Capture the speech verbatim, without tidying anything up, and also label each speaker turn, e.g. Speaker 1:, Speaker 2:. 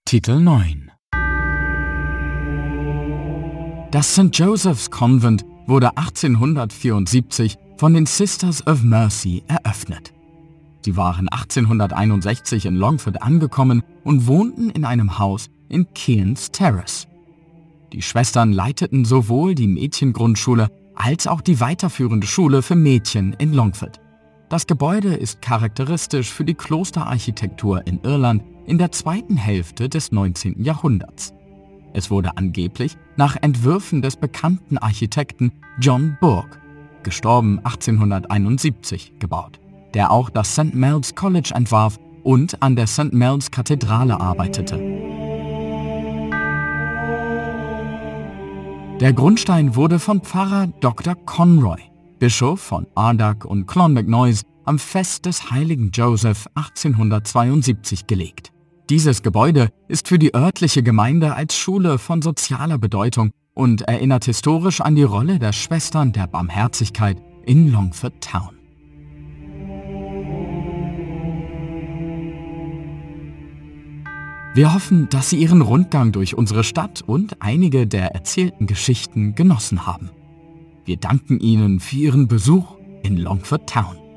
Speaker 1: Titel neun. Das Saint Joseph's Convent wurde achtzehnhundertvierundsiebzig von den Sisters of Mercy eröffnet. Sie waren achtzehnhunderteinundsechzig in Longford angekommen und wohnten in einem Haus in Kearns Terrace. Die Schwestern leiteten sowohl die Mädchengrundschule als auch die weiterführende Schule für Mädchen in Longford. Das Gebäude ist charakteristisch für die Klosterarchitektur in Irland in der zweiten Hälfte des neunzehnten Jahrhunderts. Es wurde angeblich nach Entwürfen des bekannten Architekten John Burke, gestorben achtzehnhunderteinundsiebzig, gebaut, der auch das Sankt Mel's College entwarf und an der Sankt Mel's Kathedrale arbeitete. Der Grundstein wurde von Pfarrer Doktor Conroy, Bischof von Ardagh und Clonmacnoise, am Fest des heiligen Joseph achtzehnhundertzweiundsiebzig gelegt. Dieses Gebäude ist für die örtliche Gemeinde als Schule von sozialer Bedeutung und erinnert historisch an die Rolle der Schwestern der Barmherzigkeit in Longford Town. Wir hoffen, dass Sie Ihren Rundgang durch unsere Stadt und einige der erzählten Geschichten genossen haben. Wir danken Ihnen für Ihren Besuch in Longford Town.